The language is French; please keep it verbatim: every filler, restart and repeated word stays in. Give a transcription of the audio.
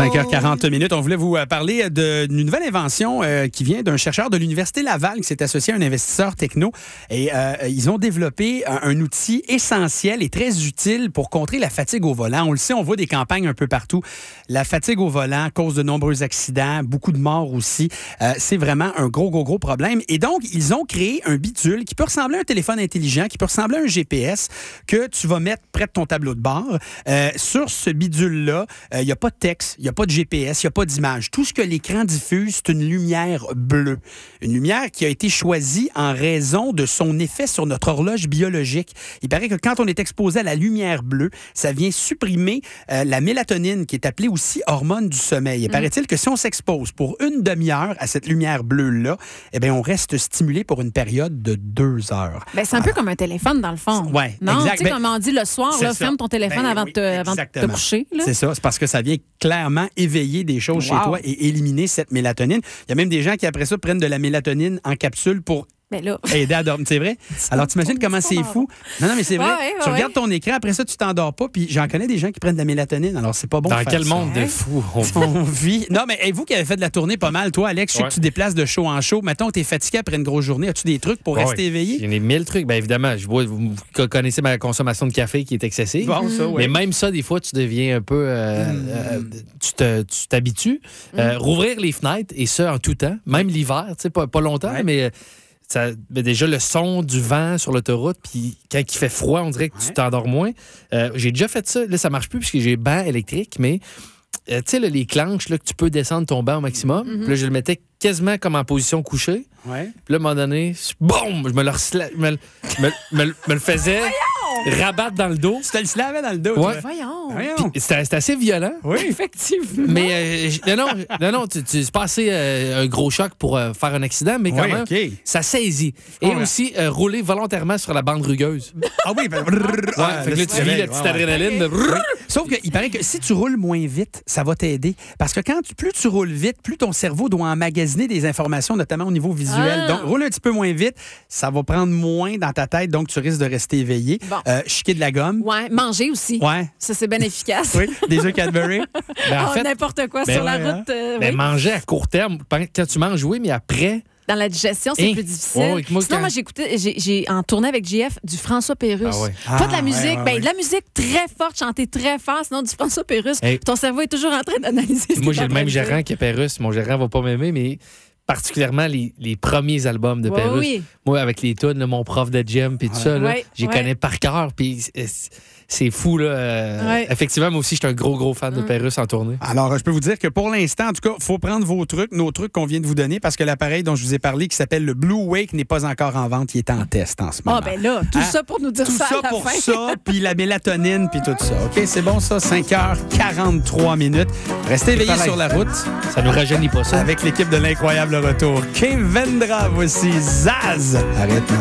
cinq heures quarante minutes. On voulait vous parler d'une nouvelle invention euh, qui vient d'un chercheur de l'Université Laval qui s'est associé à un investisseur techno. Et euh, ils ont développé un, un outil essentiel et très utile pour contrer la fatigue au volant. On le sait, on voit des campagnes un peu partout. La fatigue au volant cause de nombreux accidents, beaucoup de morts aussi. Euh, c'est vraiment un gros, gros, gros problème. Et donc, ils ont créé un bidule qui peut ressembler à un téléphone intelligent, qui peut ressembler à un G P S que tu vas mettre près de ton tableau de bord. Euh, sur ce bidule-là, il euh, n'y a pas de texte, il n'y a pas de G P S, il n'y a pas d'image. Tout ce que l'écran diffuse, c'est une lumière bleue. Une lumière qui a été choisie en raison de son effet sur notre horloge biologique. Il paraît que quand on est exposé à la lumière bleue, ça vient supprimer euh, la mélatonine, qui est appelée aussi hormone du sommeil. Et mmh. paraît-il que si on s'expose pour une demi-heure à cette lumière bleue-là, eh bien, on reste stimulé pour une période de deux heures. Ben, c'est un peu comme un téléphone, dans le fond. Oui, non, exact. Tu sais, ben, comme on dit le soir, là, ferme ton téléphone ben, avant, oui, te, avant de te coucher. Là. C'est ça. C'est parce que ça vient clairement éveiller des choses wow. chez toi et éliminer cette mélatonine. Il y a même des gens qui, après ça, prennent de la mélatonine en capsule pour ben là. aider à dormir. C'est vrai? Alors, tu imagines comment c'est fou? Non, non, mais c'est vrai. Ouais, ouais, tu ouais. regardes ton écran, après ça, tu t'endors pas, puis j'en connais des gens qui prennent de la mélatonine. Alors, c'est pas bon. Dans quel ça. monde de fou on vit? on vit? Non, mais hey, vous qui avez fait de la tournée pas mal, toi, Alex, je sais ouais. que tu déplaces de show en show. Mettons, t'es fatigué après une grosse journée. As-tu des trucs pour ouais. rester éveillé? Il y en a mille trucs. Bien évidemment, je vois, vous connaissez ma consommation de café qui est excessive. Bon, ça, ouais. Mais même ça, des fois, tu deviens un peu. Euh, mm. euh, tu, te, tu t'habitues. Mm. Euh, rouvrir les fenêtres, et ça en tout temps, même l'hiver, tu sais, pas, pas longtemps, ouais. mais. Ça, ben déjà, le son du vent sur l'autoroute, puis quand il fait froid, on dirait que ouais. tu t'endors moins. Euh, j'ai déjà fait ça. Là, ça marche plus puisque j'ai banc électrique, mais euh, tu sais, les clenches là, que tu peux descendre ton banc au maximum. Mm-hmm. Puis là, je le mettais quasiment comme en position couchée. Ouais. Puis là, à un moment donné, boum, je me le, resla... me, me, me, me le faisais rabattre dans le dos. Tu te le slavais dans le dos. Ouais. Voyons. Puis c'était, c'était assez violent. Oui, effectivement. Mais euh, non, non, non, non, tu, tu, c'est pas assez euh, un gros choc pour euh, faire un accident, mais quand oui, même, okay. ça saisit. Et ouais. aussi, euh, rouler volontairement sur la bande rugueuse. Ah oui, ben, ouais, ah, fait que là, tu vis la petite ouais, adrénaline. Okay. Oui. Sauf qu'il paraît que si tu roules moins vite, ça va t'aider. Parce que quand tu, plus tu roules vite, plus ton cerveau doit emmagasiner des informations, notamment au niveau visuel. Ah. Donc, roule un petit peu moins vite, ça va prendre moins dans ta tête, donc tu risques de rester éveillé. Bon. Euh, chiquer de la gomme. Ouais, manger aussi. Ouais. Ça, c'est bien efficace. Oui, des œufs Cadbury. Ben, en oh, fait, n'importe quoi ben, sur la ouais, route. Euh, ben, oui. Manger à court terme, quand tu manges, oui, mais après... Dans la digestion, c'est hein? plus difficile. Oh, moi, Sinon, quand... moi, j'ai écouté, j'ai, j'ai en tournée avec J F du François Pérusse. Ah ouais. Pas de la ah, musique, ouais, ouais, ben ouais. de la musique très forte, chanter très fort, sinon du François Pérusse. Hey. Ton cerveau est toujours en train d'analyser. Moi, j'ai le même gérant que Pérusse. Mon gérant va pas m'aimer, mais particulièrement les, les premiers albums de ouais, Pérusse. Oui. Moi, avec les tunes, mon prof de gym, puis tout ouais. ça, là, ouais, j'y ouais. connais par cœur, puis c'est fou, là. Euh, ouais. Effectivement, moi aussi, je suis un gros, gros fan mm. de Pérusse en tournée. Alors, je peux vous dire que pour l'instant, en tout cas, il faut prendre vos trucs, nos trucs qu'on vient de vous donner, parce que l'appareil dont je vous ai parlé, qui s'appelle le Blue Wake, n'est pas encore en vente. Il est en test en ce moment. Ah, ben là, tout hein? ça pour nous dire tout ça Tout ça à la pour fin. ça, puis la mélatonine, puis tout ça. OK, c'est bon, ça? cinq heures quarante-trois minutes. Restez éveillés sur la route. Ça nous rajeunit pas, ça. Avec l'équipe de l'incroyable retour. Kim Vendra, voici Zaz. Arrête,